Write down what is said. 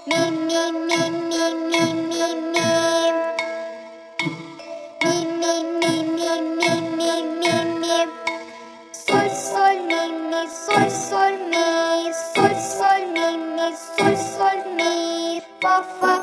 Mi, mi, mi, mi, mi, mi, mi. Mi, mi, mi, mi, mi, mi, mi, mi. Sol, sol, mi, mi, sol, sol, mi. Sol, sol, mi, mi, sol, sol, mi. Fa, fa.